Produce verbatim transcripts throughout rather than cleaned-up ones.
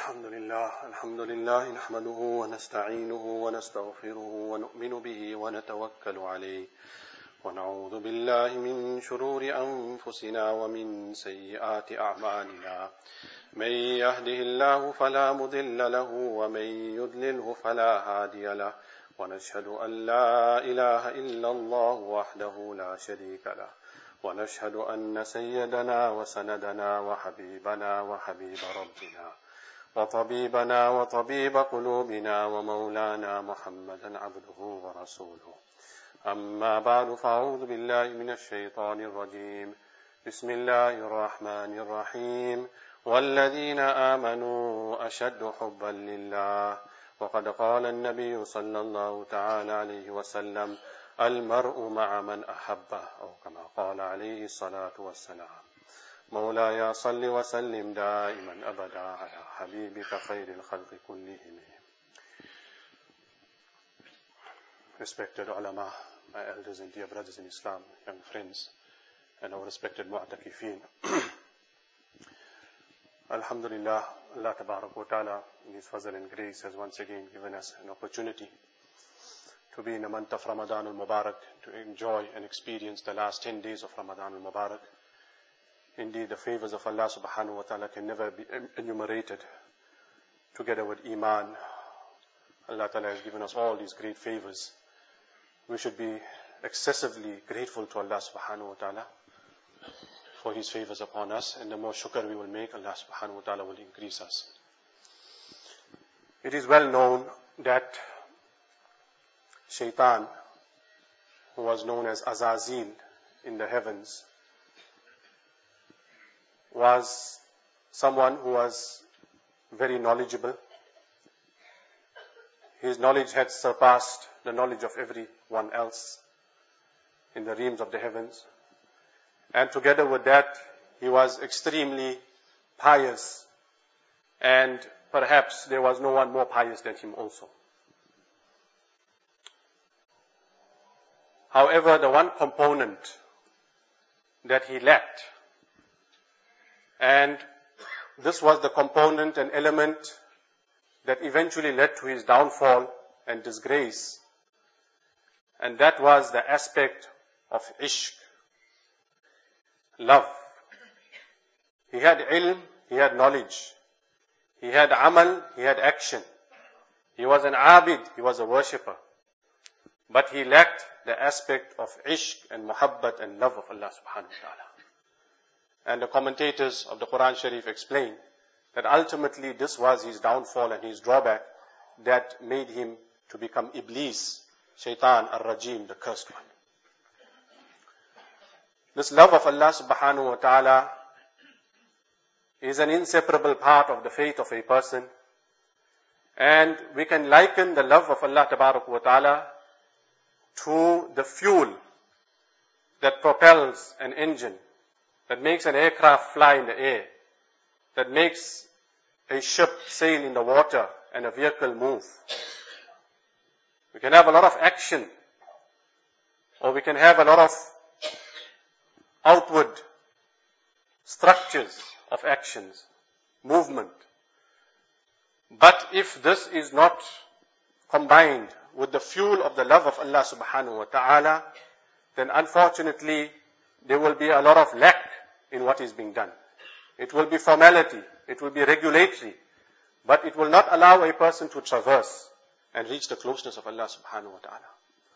الحمد لله الحمد لله نحمده ونستعينه ونستغفره ونؤمن به ونتوكل عليه ونعوذ بالله من شرور أنفسنا ومن سيئات أعمالنا من يهده الله فلا مضل له ومن يضلله فلا هادي له ونشهد أن لا إله إلا الله وحده لا شريك له ونشهد أن سيدنا وسندنا وحبيبنا وحبيب ربنا وطبيبنا وطبيب قلوبنا ومولانا محمدا عبده ورسوله أما بعد فأعوذ بالله من الشيطان الرجيم بسم الله الرحمن الرحيم والذين آمنوا أشد حبا لله وقد قال النبي صلى الله تعالى عليه وسلم المرء مع من أحبه أو كما قال عليه الصلاة والسلام مولاي صل وسلم دائما أبدا على حبيبك خير الخلق كلهم. Respected ulama, my elders and dear brothers in Islam, young friends, and our respected mu'takifeen. Alhamdulillah, Allah Tabarak wa Ta'ala in His fazl and grace has once again given us an opportunity to be in the month of Ramadan al-Mubarak, to enjoy and experience the last ten days of Ramadan al-Mubarak. Indeed, the favors of Allah subhanahu wa ta'ala can never be enumerated. Together with Iman, Allah ta'ala has given us all these great favors. We should be excessively grateful to Allah subhanahu wa ta'ala for His favors upon us, and the more shukr we will make, Allah subhanahu wa ta'ala will increase us. It is well known that Shaitan, who was known as Azazil in the heavens, was someone who was very knowledgeable. His knowledge had surpassed the knowledge of everyone else in the realms of the heavens. And together with that, he was extremely pious. And perhaps there was no one more pious than him also. However, the one component that he lacked, and this was the component and element that eventually led to his downfall and disgrace, and that was the aspect of ishq, love. He had ilm, he had knowledge. He had amal, he had action. He was an abid, he was a worshipper. But he lacked the aspect of ishq and muhabbat and love of Allah subhanahu wa ta'ala. And the commentators of the Quran Sharif explain that ultimately this was his downfall and his drawback that made him to become Iblis, Shaitan al-Rajim, the cursed one. This love of Allah subhanahu wa ta'ala is an inseparable part of the faith of a person. And we can liken the love of Allah tabarak wa ta'ala to the fuel that propels an engine, that makes an aircraft fly in the air, that makes a ship sail in the water and a vehicle move. We can have a lot of action, or we can have a lot of outward structures of actions, movement. But if this is not combined with the fuel of the love of Allah subhanahu wa ta'ala, then unfortunately there will be a lot of lack in what is being done. It will be formality, it will be regulatory, but it will not allow a person to traverse and reach the closeness of Allah subhanahu wa ta'ala.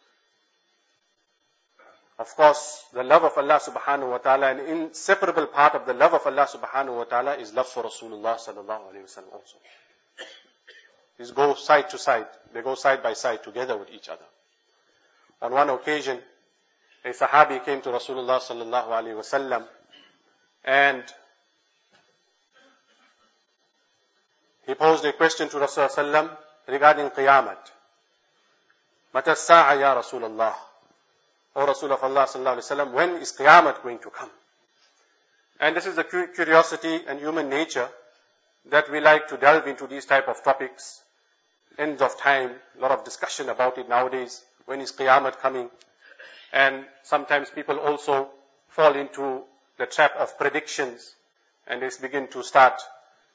Of course, the love of Allah subhanahu wa ta'ala, an inseparable part of the love of Allah subhanahu wa ta'ala is love for Rasulullah sallallahu alayhi wa sallam also. These go side to side, they go side by side together with each other. On one occasion, a Sahabi came to Rasulullah sallallahu alayhi wa sallam, and he posed a question to Rasulullah sallallahu alayhi wa sallam regarding Qiyamat. Mata sa'a ya Rasulullah. O Rasulullah sallallahu alayhi wa sallam, when is Qiyamat going to come? And this is the curiosity and human nature that we like to delve into these type of topics. End of time, a lot of discussion about it nowadays. When is Qiyamat coming? And sometimes people also fall into the trap of predictions, and they begin to start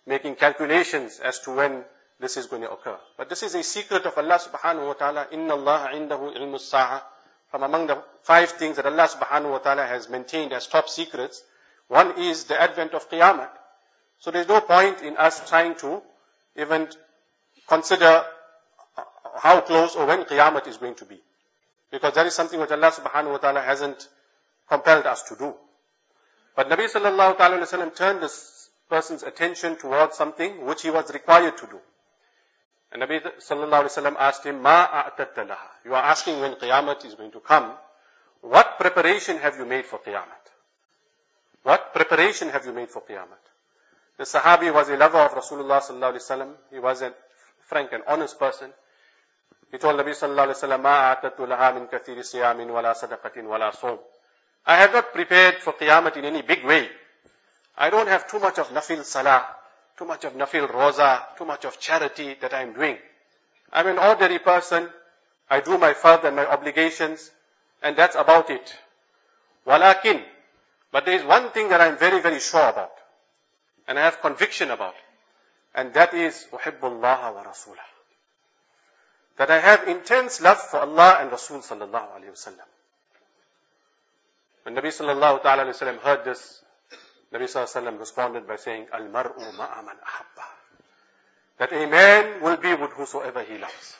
making calculations as to when this is going to occur. But this is a secret of Allah subhanahu wa ta'ala. Inna Allah indahu ilmu sa'a. From among the five things that Allah subhanahu wa ta'ala has maintained as top secrets, one is the advent of Qiyamah. So there's no point in us trying to even consider how close or when Qiyamah is going to be. Because that is something which Allah subhanahu wa ta'ala hasn't compelled us to do. But Nabi sallallahu ta'ala wa sallam turned this person's attention towards something which he was required to do. And Nabi sallallahu alayhi wa sallam asked him, Ma a'tatta laha. You are asking when Qiyamah is going to come. What preparation have you made for Qiyamah? What preparation have you made for Qiyamah? The Sahabi was a lover of Rasulullah sallallahu alayhi wa sallam. He was a frank and honest person. He told Nabi sallallahu alayhi wa sallam, Ma a'tattu laha min kathiri siyamin wala sadaqatin wala sawm. I have not prepared for Qiyamah in any big way. I don't have too much of nafil salah, too much of nafil roza, too much of charity that I am doing. I'm an ordinary person. I do my fard and my obligations, and that's about it. Walakin, but there is one thing that I'm very, very sure about, and I have conviction about, and that is uhibbullaha wa rasulah. That I have intense love for Allah and Rasul sallallahu alayhi wa sallam. When Nabi sallallahu ta'ala alayhi wa sallam heard this, Nabi sallallahu alayhi wa sallam responded by saying, Al-mar'u ma'a man ahabba. That a man will be with whosoever he loves.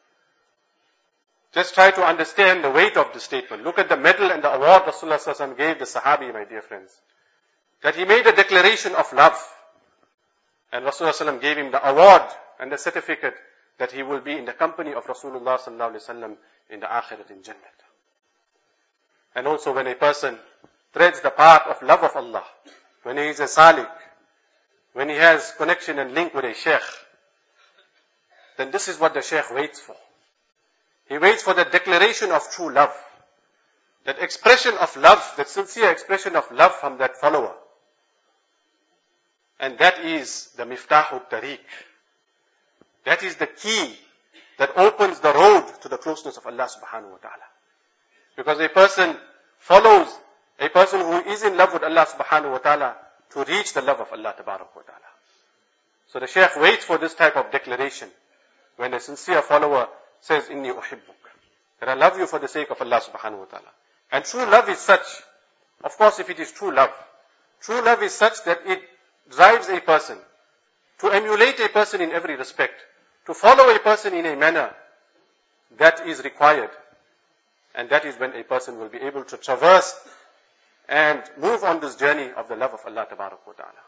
Just try to understand the weight of the statement. Look at the medal and the award Rasulullah sallallahu alayhi wa sallam gave the Sahabi, my dear friends. That he made a declaration of love. And Rasulullah sallallahu alayhi wa sallam gave him the award and the certificate that he will be in the company of Rasulullah sallallahu alayhi wa sallam in the Akhirat in Jannah. And also when a person treads the path of love of Allah, when he is a salik, when he has connection and link with a sheikh, then this is what the sheikh waits for. He waits for the declaration of true love. That expression of love, that sincere expression of love from that follower. And that is the miftahut tariq. That is the key that opens the road to the closeness of Allah subhanahu wa ta'ala. Because a person follows, a person who is in love with Allah subhanahu wa ta'ala to reach the love of Allah tabarak wa ta'ala. So the Shaykh waits for this type of declaration when a sincere follower says, Inni uhibbuk. That I love you for the sake of Allah subhanahu wa ta'ala. And true love is such, of course if it is true love, true love is such that it drives a person to emulate a person in every respect, to follow a person in a manner that is required. And that is when a person will be able to traverse and move on this journey of the love of Allah tabarak wa ta'ala.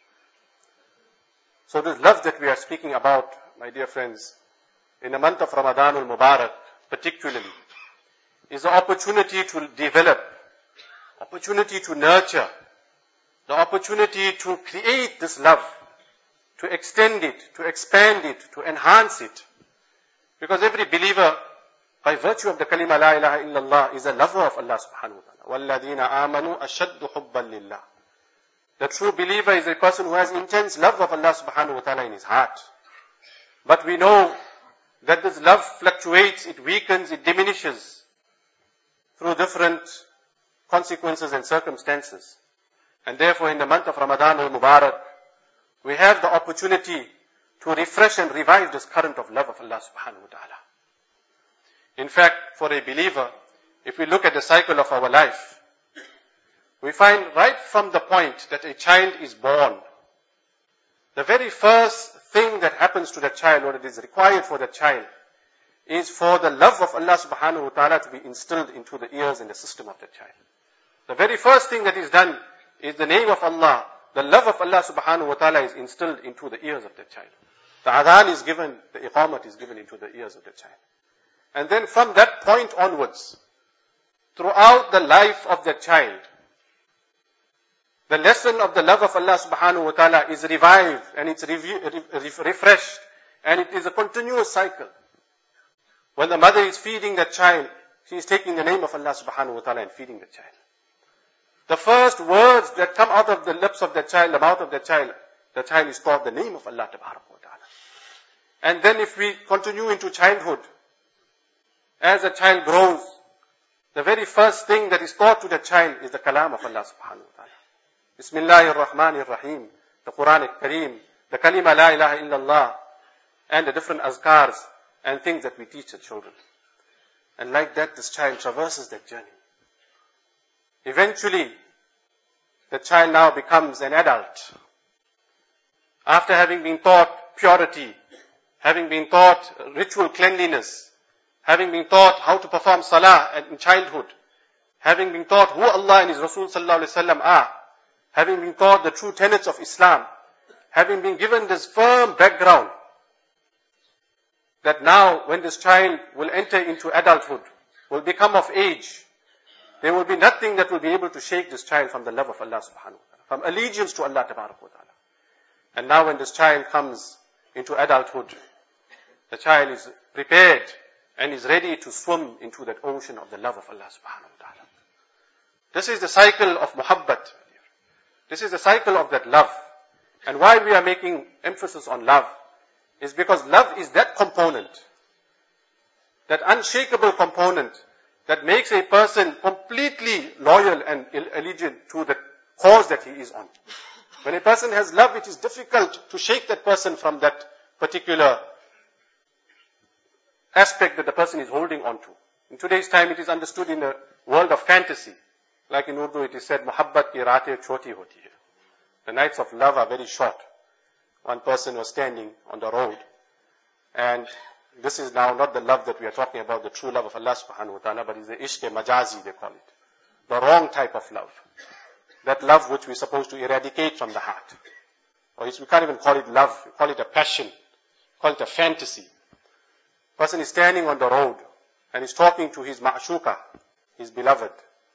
So this love that we are speaking about, my dear friends, in the month of Ramadan al-Mubarak particularly, is the opportunity to develop, opportunity to nurture, the opportunity to create this love, to extend it, to expand it, to enhance it. Because every believer, by virtue of the kalima la ilaha illallah, is a lover of Allah subhanahu wa ta'ala. وَالَّذِينَ آمَنُوا أَشَدُّ حُبًّا لِلَّهِ. The true believer is a person who has intense love of Allah subhanahu wa ta'ala in his heart. But we know that this love fluctuates, it weakens, it diminishes through different consequences and circumstances. And therefore in the month of Ramadan al-Mubarak, we have the opportunity to refresh and revive this current of love of Allah subhanahu wa ta'ala. In fact, for a believer, if we look at the cycle of our life, we find right from the point that a child is born, the very first thing that happens to the child, what it is required for the child, is for the love of Allah subhanahu wa ta'ala to be instilled into the ears and the system of the child. The very first thing that is done is the name of Allah. The love of Allah subhanahu wa ta'ala is instilled into the ears of the child. The adhan is given, the iqamat is given into the ears of the child. And then from that point onwards, throughout the life of the child, the lesson of the love of Allah subhanahu wa ta'ala is revived and it's review, re, refreshed, and it is a continuous cycle. When the mother is feeding the child, she is taking the name of Allah subhanahu wa ta'ala and feeding the child. The first words that come out of the lips of the child, the mouth of the child, the child is taught the name of Allah tabarak wa ta'ala. And then if we continue into childhood, as the child grows, the very first thing that is taught to the child is the kalam of Allah subhanahu wa ta'ala. Bismillahir Rahmanir Rahim, the Quran al-Kareem, the kalima la ilaha illallah, and the different azkars and things that we teach the children. And like that, this child traverses that journey. Eventually, the child now becomes an adult. After having been taught purity, having been taught ritual cleanliness, having been taught how to perform salah in childhood, having been taught who Allah and His Rasul sallallahu alaihi wasallam are, having been taught the true tenets of Islam, having been given this firm background, that now when this child will enter into adulthood, will become of age, there will be nothing that will be able to shake this child from the love of Allah subhanahu wa ta'ala, from allegiance to Allah tabarak wa ta'ala. And now when this child comes into adulthood, the child is prepared and is ready to swim into that ocean of the love of Allah subhanahu wa ta'ala. This is the cycle of muhabbat. This is the cycle of that love. And why we are making emphasis on love is because love is that component, that unshakable component that makes a person completely loyal and allegiant to the cause that he is on. When a person has love, it is difficult to shake that person from that particular aspect that the person is holding on to. In today's time, it is understood in the world of fantasy. Like in Urdu, it is said, "Muhabbat ki raate choti hoti hai." The nights of love are very short. One person was standing on the road, and this is now not the love that we are talking about, the true love of Allah subhanahu wa ta'ala, but it's the ishq majazi, they call it. The wrong type of love. That love which we're supposed to eradicate from the heart. Or we can't even call it love, we call it a passion, call it a fantasy. Person is standing on the road and is talking to his ma'shuka, his beloved.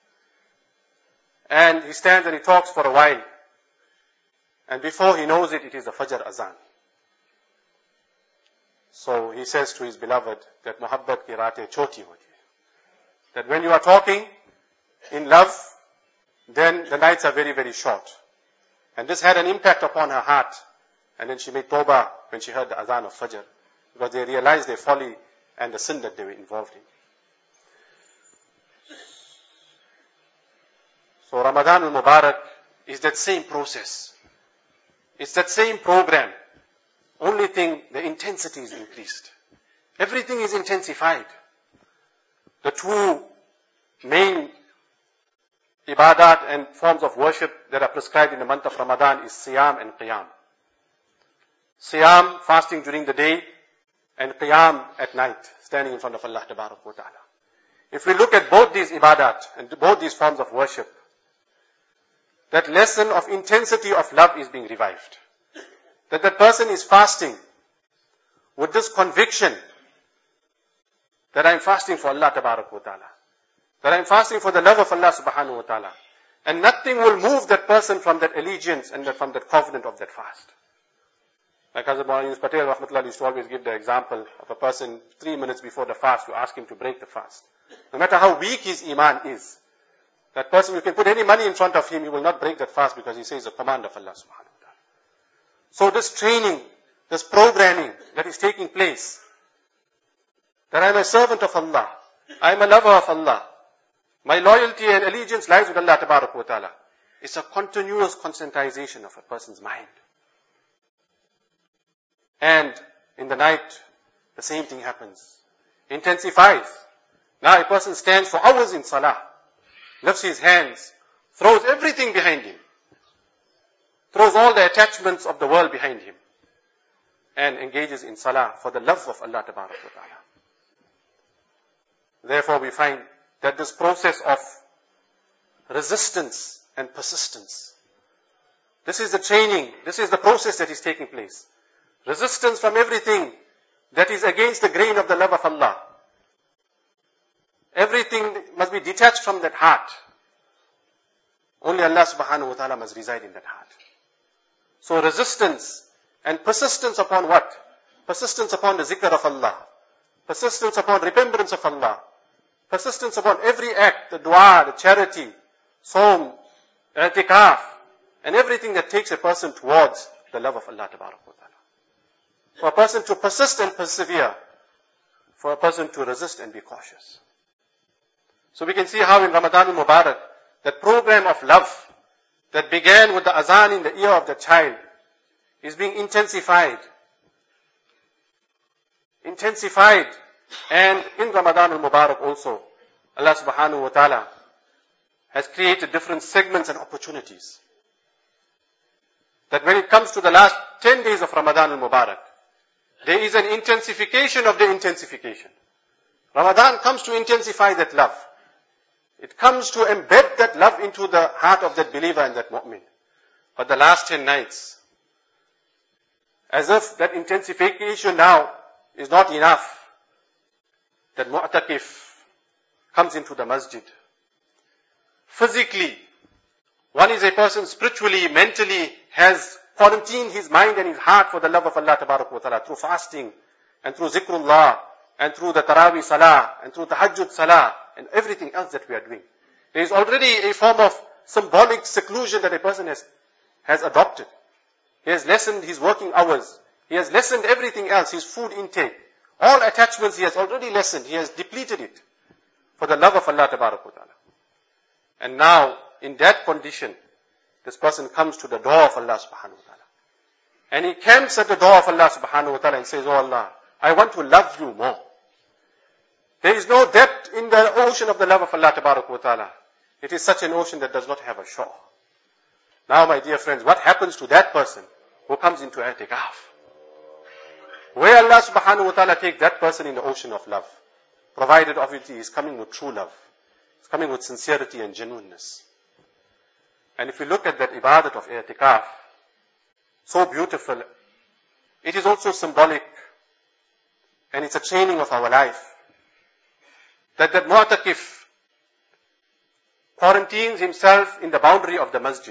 And he stands and he talks for a while. And before he knows it, it is the Fajr Azan. So he says to his beloved that muhabbat ki raate choti hoti. That when you are talking in love, then the nights are very, very short. And this had an impact upon her heart. And then she made tawbah when she heard the Azan of Fajr, because they realized their folly and the sin that they were involved in. So Ramadan al-Mubarak is that same process. It's that same program. Only thing, the intensity is increased. Everything is intensified. The two main ibadat and forms of worship that are prescribed in the month of Ramadan is Siyam and Qiyam. Siyam, fasting during the day, and Qiyam at night, standing in front of Allah Tabarak wa Ta'ala. If we look at both these ibadat and both these forms of worship, that lesson of intensity of love is being revived. That the person is fasting with this conviction that I am fasting for Allah Tabarak wa Ta'ala. That I am fasting for the love of Allah Subhanahu wa Ta'ala. And nothing will move that person from that allegiance and from that covenant of that fast. Like Hazrat Maulana Yunus Patel Rahmatullah used to always give the example of a person three minutes before the fast, you ask him to break the fast. No matter how weak his iman is, that person, you can put any money in front of him, he will not break that fast because he says the command of Allah subhanahu wa ta'ala. So this training, this programming that is taking place, that I am a servant of Allah, I am a lover of Allah, my loyalty and allegiance lies with Allah Tabarak wa Ta'ala. It's a continuous conscientization of a person's mind. And in the night, the same thing happens. Intensifies. Now a person stands for hours in salah, lifts his hands, throws everything behind him, throws all the attachments of the world behind him, and engages in salah for the love of Allah Tabarak wa Ta'ala. Therefore we find that this process of resistance and persistence, this is the training, this is the process that is taking place. Resistance from everything that is against the grain of the love of Allah. Everything must be detached from that heart. Only Allah subhanahu wa ta'ala must reside in that heart. So resistance and persistence upon what? Persistence upon the zikr of Allah. Persistence upon remembrance of Allah. Persistence upon every act, the dua, the charity, saum, i'tikaf, and everything that takes a person towards the love of Allah Tabarak wa Ta'ala. For a person to persist and persevere, for a person to resist and be cautious. So we can see how in Ramadan al-Mubarak, that program of love that began with the azan in the ear of the child, is being intensified. Intensified. And in Ramadan al-Mubarak also, Allah subhanahu wa ta'ala has created different segments and opportunities. That when it comes to the last ten days of Ramadan al-Mubarak, there is an intensification of the intensification. Ramadan comes to intensify that love. It comes to embed that love into the heart of that believer and that mu'min. But the last ten nights, as if that intensification now is not enough, that mu'takif comes into the masjid. Physically, one is a person spiritually, mentally, has quarantined his mind and his heart for the love of Allah Tabarak wa Ta'ala through fasting and through zikrullah and through the Taraweeh Salah and through Tahajjud Salah and everything else that we are doing. There is already a form of symbolic seclusion that a person has, has adopted. He has lessened his working hours. He has lessened everything else, his food intake. All attachments he has already lessened. He has depleted it for the love of Allah Tabarak wa Ta'ala. And now, in that condition, this person comes to the door of Allah subhanahu wa ta'ala. And he camps at the door of Allah subhanahu wa ta'ala and says, Oh Allah, I want to love you more. There is no depth in the ocean of the love of Allah tabarak wa ta'ala. It is such an ocean that does not have a shore. Now, my dear friends, what happens to that person who comes into i'tikaf? Where Allah subhanahu wa ta'ala takes that person in the ocean of love, provided obviously he is coming with true love. He's coming with sincerity and genuineness. And if we look at that ibadat of i'tikaf, so beautiful, it is also symbolic, and it's a training of our life. That that mu'takif quarantines himself in the boundary of the masjid.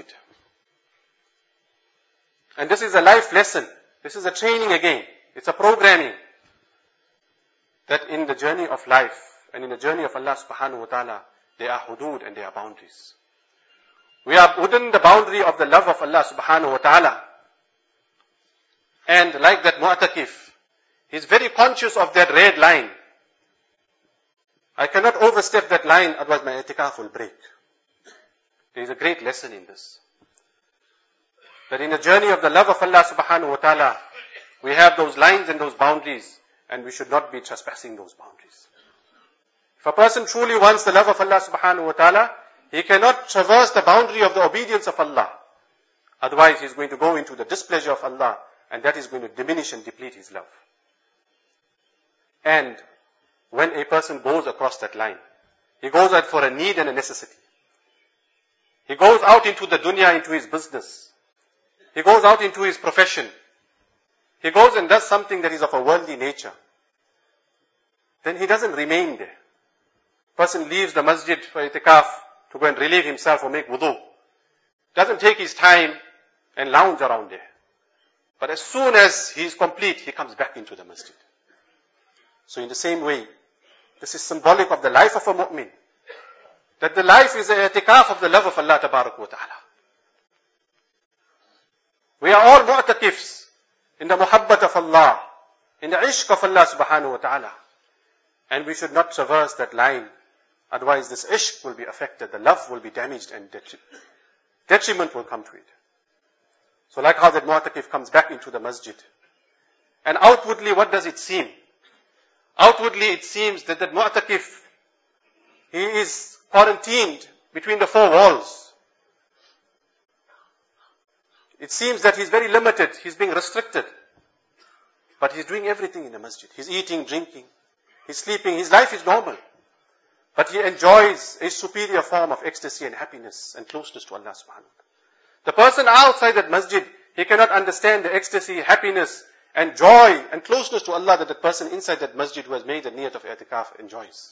And this is a life lesson. This is a training again. It's a programming. That in the journey of life and in the journey of Allah subhanahu wa ta'ala, there are hudud and there are boundaries. We are within the boundary of the love of Allah subhanahu wa ta'ala. And like that mu'takif, he's very conscious of that red line. I cannot overstep that line, otherwise my i'tikaf will break. There is a great lesson in this. That in the journey of the love of Allah subhanahu wa ta'ala, we have those lines and those boundaries, and we should not be trespassing those boundaries. If a person truly wants the love of Allah subhanahu wa ta'ala, he cannot traverse the boundary of the obedience of Allah. Otherwise, he's going to go into the displeasure of Allah, and that is going to diminish and deplete his love. And when a person goes across that line, he goes out for a need and a necessity. He goes out into the dunya, into his business. He goes out into his profession. He goes and does something that is of a worldly nature. Then he doesn't remain there. Person leaves the masjid for i'tikaf to go and relieve himself or make wudu. Doesn't take his time and lounge around there. But as soon as he is complete, he comes back into the masjid. So in the same way, this is symbolic of the life of a mu'min. That the life is an i'tikaf of the love of Allah tabarak wa ta'ala. We are all mu'takifs in the muhabbat of Allah, in the ishq of Allah subhanahu wa ta'ala. And we should not traverse that line. Otherwise this ishq will be affected, the love will be damaged, and detriment will come to it. So like how that mu'takif comes back into the masjid. And outwardly, what does it seem? Outwardly, it seems that that mu'takif, he is quarantined between the four walls. It seems that he's very limited, he's being restricted. But he's doing everything in the masjid. He's eating, drinking, he's sleeping, his life is normal. But he enjoys a superior form of ecstasy and happiness and closeness to Allah subhanahu wa ta'ala. The person outside that masjid, he cannot understand the ecstasy, happiness, and joy and closeness to Allah that the person inside that masjid who has made the niyat of i'tikaf enjoys.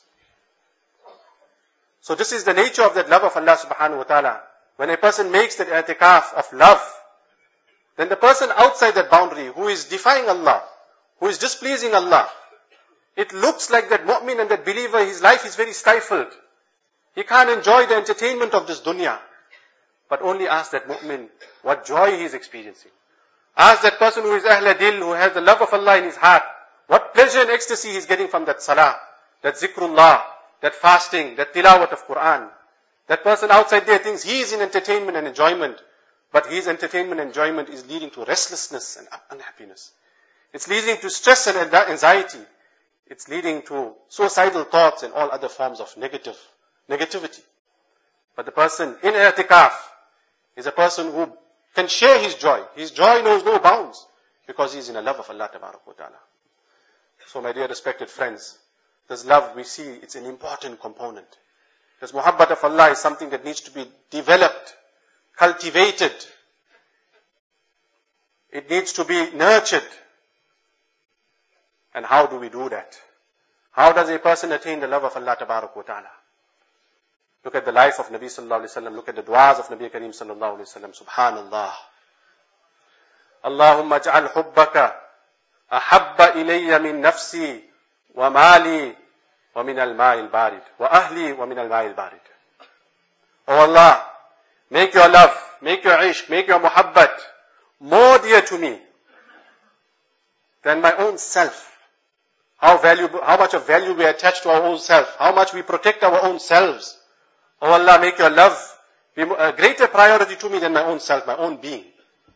So this is the nature of that love of Allah subhanahu wa ta'ala. When a person makes that i'tikaf of love, then the person outside that boundary who is defying Allah, who is displeasing Allah, it looks like that mu'min and that believer, his life is very stifled. He can't enjoy the entertainment of this dunya. But only ask that mu'min what joy he is experiencing. Ask that person who is ahl dil, who has the love of Allah in his heart, what pleasure and ecstasy he is getting from that salah, that zikrullah, that fasting, that tilawat of Quran. That person outside there thinks he is in entertainment and enjoyment. But his entertainment and enjoyment is leading to restlessness and unhappiness. It's leading to stress and anxiety. It's leading to suicidal thoughts and all other forms of negative, negativity. But the person in i'tikaf is a person who can share his joy. His joy knows no bounds because he's in a love of Allah Tabarak wa Ta'ala. So my dear respected friends, this love we see, it's an important component. This muhabbat of Allah is something that needs to be developed, cultivated. It needs to be nurtured. And how do we do that? How does a person attain the love of Allah Tabarak wa Ta'ala? Look at the life of Nabi Sallallahu Alaihi Wasallam. Look at the du'as of Nabi Kareem Sallallahu Alaihi Wasallam. Subhanallah. Allahumma ja'al hubbaka ahabba ilayya min nafsi wa mali wa min al-ma'i al-barid wa ahli wa min al-ma'i al-barid. Oh Allah, make your love, make your ishq, make your muhabbat more dear to me than my own self. How valuable, how much of value we attach to our own self, how much we protect our own selves. Oh Allah, make your love be a greater priority to me than my own self, my own being.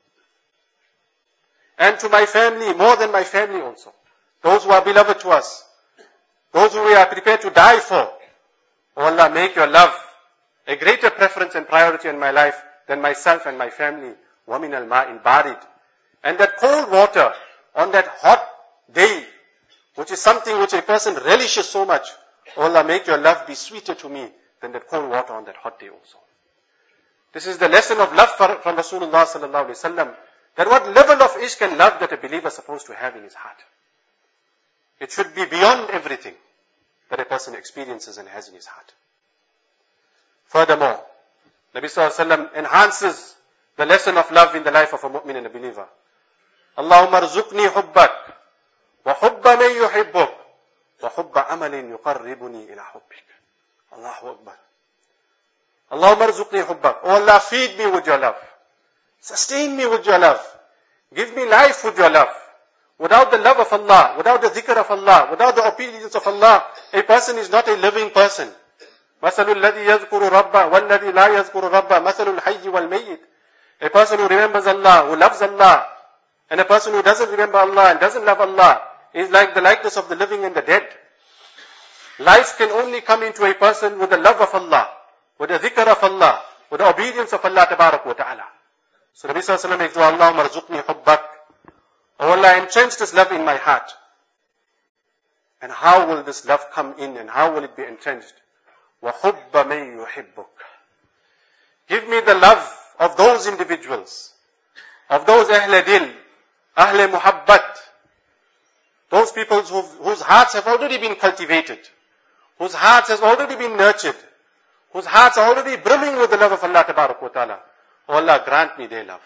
And to my family, more than my family also. Those who are beloved to us. Those who we are prepared to die for. Oh Allah, make your love a greater preference and priority in my life than myself and my family. وَمِنَ الْمَاءِ الْبَارِدِ. And that cold water on that hot day, which is something which a person relishes so much. Oh Allah, make your love be sweeter to me than that cold water on that hot day also. This is the lesson of love from Rasulullah Sallallahu Alaihi Wasallam. That what level of ishq and love that a believer is supposed to have in his heart. It should be beyond everything that a person experiences and has in his heart. Furthermore, Nabi Sallallahu Alaihi Wasallam enhances the lesson of love in the life of a mu'min and a believer. Allahumma rzuqni hubbak wa hubba man yuhibbuk wa hubba amalin yuqarribuni ila hubbik. Allahu Akbar. Allahumma rzuqni hubbak. Oh Allah, feed me with your love. Sustain me with your love. Give me life with your love. Without the love of Allah, without the dhikr of Allah, without the obedience of Allah, a person is not a living person. مَثَلُ الَّذِي يَذْكُرُ رَبَّهُ وَالَّذِي لَا يَذْكُرُ رَبَّهُ مَثَلُ الْحَيِّ وَالْمَيِّتِ. A person who remembers Allah, who loves Allah, and a person who doesn't remember Allah and doesn't love Allah, is like the likeness of the living and the dead. Life can only come into a person with the love of Allah, with the dhikr of Allah, with the obedience of Allah Tabarak wa Ta'ala. So Nabi Sallallahu Alaihi Wasallam makes dua, Allahumma rzuqni hubbak. Oh Allah, entrench this love in my heart. And how will this love come in and how will it be entrenched? Wa hubba man yuhibbuk. Give me the love of those individuals, of those ahle dil, ahle muhabbat, those people who, whose hearts have already been cultivated, whose hearts have already been nurtured, whose hearts are already brimming with the love of Allah Tabarak wa Ta'ala. Oh Allah, grant me their love.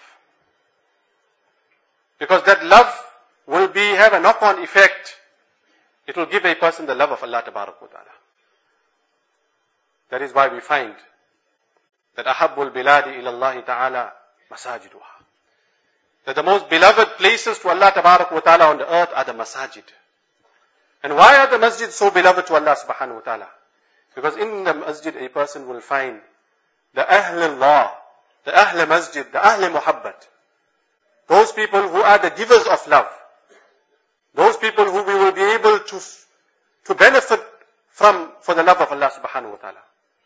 Because that love will be, have a knock-on effect. It will give a person the love of Allah Tabarak wa Ta'ala. That is why we find that ahabbul biladi ilallahi ta'ala masajiduha. That the most beloved places to Allah Tabarak wa Ta'ala on the earth are the masajid. And why are the masjid so beloved to Allah subhanahu wa ta'ala? Because in the masjid a person will find the ahl Allah, the ahl masjid, the ahl muhabbat. Those people who are the givers of love. Those people who we will be able to, to benefit from for the love of Allah subhanahu wa ta'ala.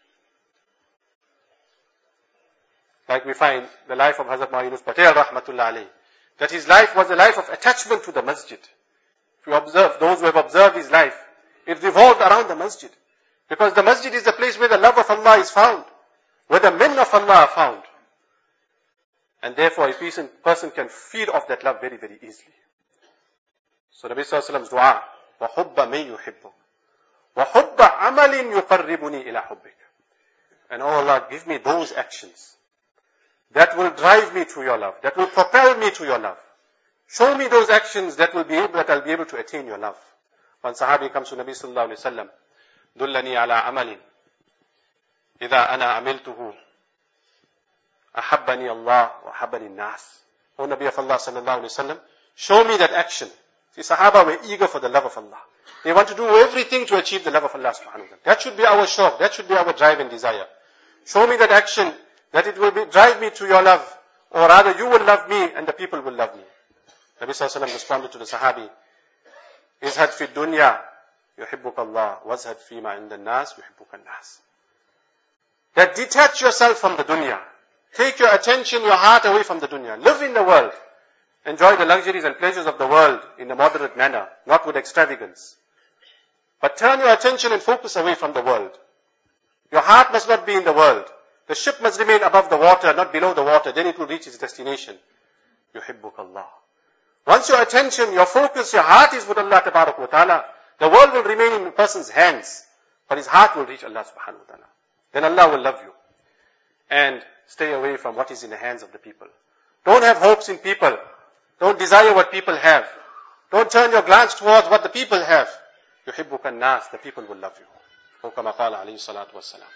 Like we find the life of Hazrat Yunus Patel rahmatullah alayhi, that his life was a life of attachment to the masjid. If you observe, those who have observed his life, it revolved around the masjid. Because the masjid is the place where the love of Allah is found, where the men of Allah are found. And therefore a person can feed off that love very, very easily. So Nabi Sallallahu Alaihi Wasallam's dua, وَحُبَّ مَن يُحِبُّكَ وَحُبَّ عَمَلٍ يُقَرِّبُنِي إِلَى حُبِّكَ. And oh Allah, give me those actions that will drive me to your love, that will propel me to your love. Show me those actions that will be able, that I'll be able to attain your love. One Sahabi comes to Nabi Sallallahu Alaihi Wasallam, دُلَّنِي عَلَىٰ عَمَلٍ إِذَا أَنَا عَمِلْتُهُ أَحَبَّنِي اللَّهُ وَأَحَبَّنِي النَّاسِ. O Nabi of Allah Sallallahu Alaihi Wasallam, show me that action. See, Sahaba were eager for the love of Allah. They want to do everything to achieve the love of Allah subhanahu wa ta'ala. That should be our shauq, that should be our drive and desire. Show me that action, that it will be, drive me to your love. or rather you will love me and the people will love me. Nabi sallallahu alayhi wa sallam responded to the Sahabi, Izhad fi dunya, yuhibbuka Allah, wazhad fi ma inda nas, yuhibbuka nas. That detach yourself from the dunya. Take your attention, your heart away from the dunya. Live in the world. Enjoy the luxuries and pleasures of the world in a moderate manner, not with extravagance. But turn your attention and focus away from the world. Your heart must not be in the world. The ship must remain above the water, not below the water. Then it will reach its destination. Yuhibbuk Allah. Once your attention, your focus, your heart is with Allah Tabarak wa Ta'ala, the world will remain in a person's hands, but his heart will reach Allah Subhanahu wa Ta'ala. Then Allah will love you. And stay away from what is in the hands of the people. Don't have hopes in people. Don't desire what people have. Don't turn your glance towards what the people have. Yuhibbuka an-nas, the people will love you. O kama qala alayhi salatu wassalam.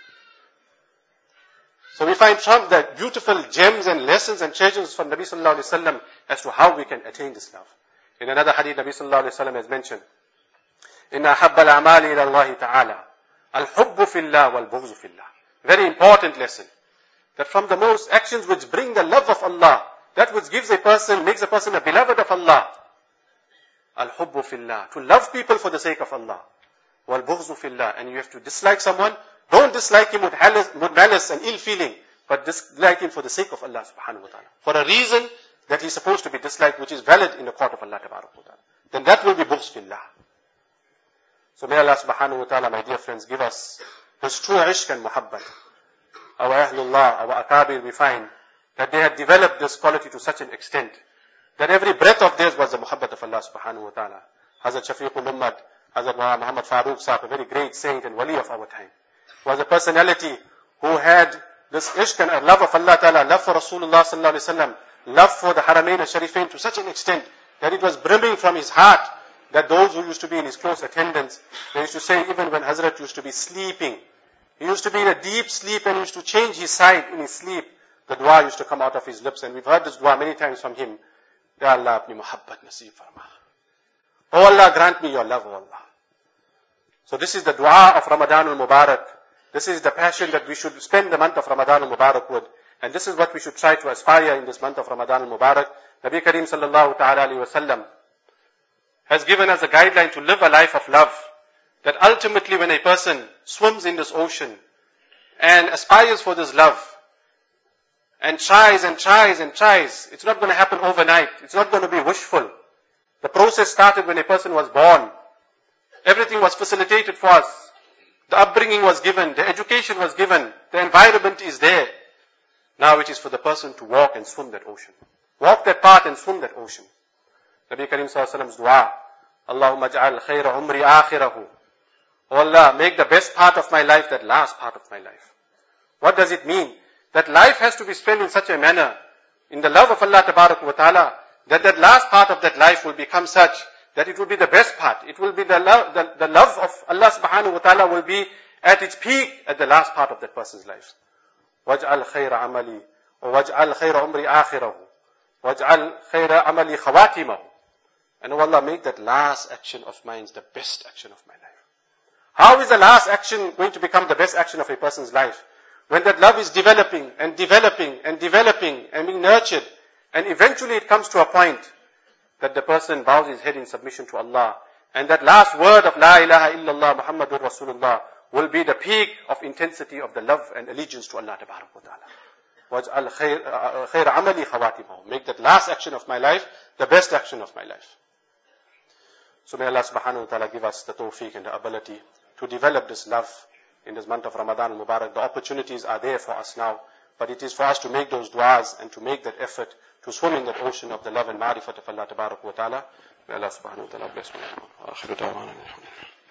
So we find from the beautiful gems and lessons and treasures from Nabi sallallahu alayhi wasallam as to how we can attain this love. In another hadith, Nabi sallallahu alayhi wasallam has mentioned, Inna habba al-amali ila Allah ta'ala, al-hubbu fillah wal-bughzu fillah. Very important lesson. That from the most actions which bring the love of Allah, that which gives a person, makes a person a beloved of Allah, al-hubbu fillah, to love people for the sake of Allah, wal-bughzu fillah, and you have to dislike someone. Don't dislike him with malice and ill feeling, but dislike him for the sake of Allah subhanahu wa ta'ala. For a reason that he's supposed to be disliked, which is valid in the court of Allah tabarak wa ta'ala. Then that will be bughz fillah. So may Allah subhanahu wa ta'ala, my dear friends, give us His true ishq and muhabbat. Our Ahlullah, our Akabir, we find that they had developed this quality to such an extent that every breath of theirs was the muhabbat of Allah subhanahu wa ta'ala. Hazrat Shafiqul Ummad, Hazrat Muhammad Farooq Sahib, a very great saint and wali of our time, was a personality who had this ishq and love of Allah ta'ala, love for Rasulullah sallallahu alayhi wa sallam, love for the Haramain and Sharifain to such an extent that it was brimming from his heart, that those who used to be in his close attendance, they used to say, even when Hazrat used to be sleeping, he used to be in a deep sleep and used to change his side in his sleep, the dua used to come out of his lips, and we've heard this dua many times from him. Ya Allah, apni muhabbat naseeb farma. Oh Allah, grant me your love, oh Allah. So this is the dua of Ramadan al-Mubarak. This is the passion that we should spend the month of Ramadan al-Mubarak with. And this is what we should try to aspire in this month of Ramadan al-Mubarak. Nabi Kareem sallallahu ta'ala alayhi wa sallam has given us a guideline to live a life of love. That ultimately when a person swims in this ocean and aspires for this love and tries and tries and tries, it's not going to happen overnight. It's not going to be wishful. The process started when a person was born. Everything was facilitated for us. The upbringing was given, the education was given, the environment is there. Now it is for the person to walk and swim that ocean. Walk that path and swim that ocean. Nabi Kareem sallallahu alayhi wa sallam's dua, Allahumma ja'al khayra umri akhirahu. Oh Allah, make the best part of my life that last part of my life. What does it mean? That life has to be spent in such a manner, in the love of Allah tabarak wa ta'ala, that that last part of that life will become such that it will be the best part. It will be the love, the, the love of Allah subhanahu wa ta'ala will be at its peak at the last part of that person's life. Waj'al khayra amali, or waj'al khayra umri akhirahu, waj'al khayra amali khawatimahu. And oh Allah, make that last action of mine the best action of my life. How is the last action going to become the best action of a person's life? When that love is developing and developing and developing and being nurtured, and eventually it comes to a point that the person bows his head in submission to Allah, and that last word of La ilaha illallah Muhammadur Rasulullah will be the peak of intensity of the love and allegiance to Allah tabarak wa ta'ala. Waj'al khayr amali khawatimahu. Make that last action of my life the best action of my life. So may Allah subhanahu wa ta'ala give us the tawfiq and the ability to develop this love in this month of Ramadan al-Mubarak. The opportunities are there for us now, but it is for us to make those du'as and to make that effort to swim in that ocean of the love and ma'rifat of Allah tabarak wa ta'ala. May Allah subhanahu wa ta'ala bless me.